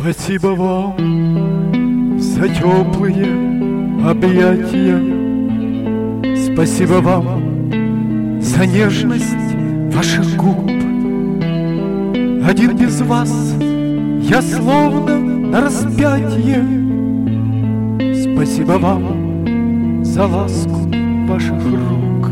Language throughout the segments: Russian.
Спасибо вам за теплые объятия. Спасибо вам за нежность ваших губ. Один без вас я словно на распятие. Спасибо вам за ласку ваших рук.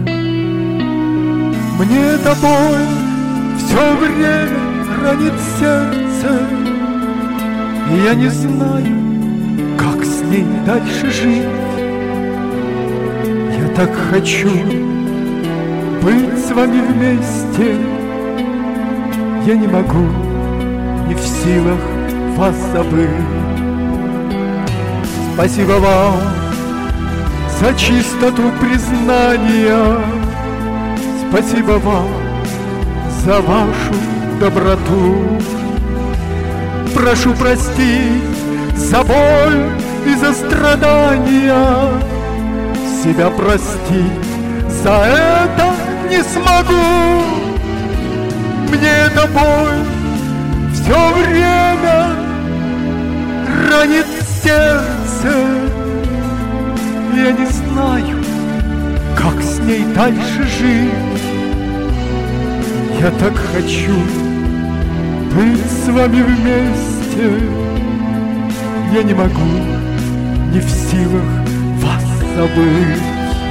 Мне эта боль все время ранит сердце, и я не знаю, как с ней дальше жить. Я так хочу быть с вами вместе. Я не могу, не в силах вас забыть. Спасибо вам за чистоту признания. Спасибо вам за вашу доброту. Прошу простить за боль и за страдания. Себя простить за это не смогу. Мне эта боль все время ранит сердце. Я не знаю, как с ней дальше жить. Я так хочу быть с вами вместе. Я не могу, не в силах вас забыть.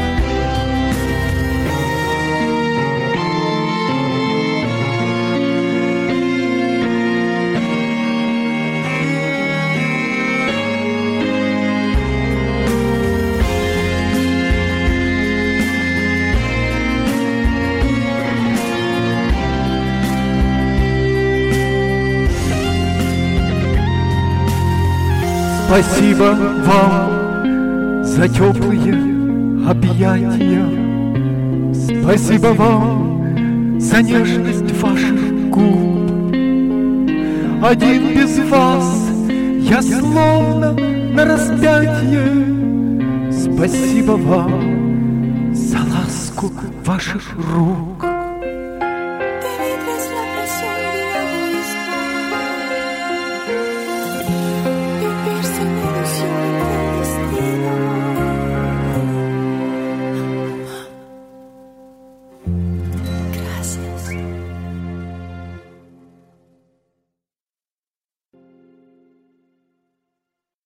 Спасибо вам за теплые объятия. Спасибо вам за нежность ваших губ. Один без вас я словно на распятие. Спасибо вам за ласку ваших рук.